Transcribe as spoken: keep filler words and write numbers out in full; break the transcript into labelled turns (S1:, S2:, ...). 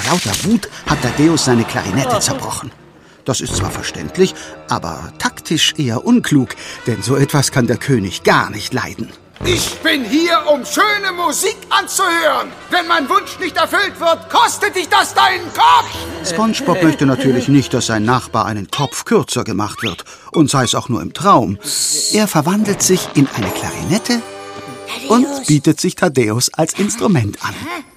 S1: lauter Wut hat Thaddäus seine Klarinette zerbrochen. Das ist zwar verständlich, aber taktisch eher unklug, denn so etwas kann der König gar nicht leiden.
S2: Ich bin hier, um schöne Musik anzuhören. Wenn mein Wunsch nicht erfüllt wird, kostet dich das deinen Kopf.
S1: SpongeBob möchte natürlich nicht, dass sein Nachbar einen Kopf kürzer gemacht wird. Und sei es auch nur im Traum. Er verwandelt sich in eine Klarinette und bietet sich Thaddäus als Instrument an.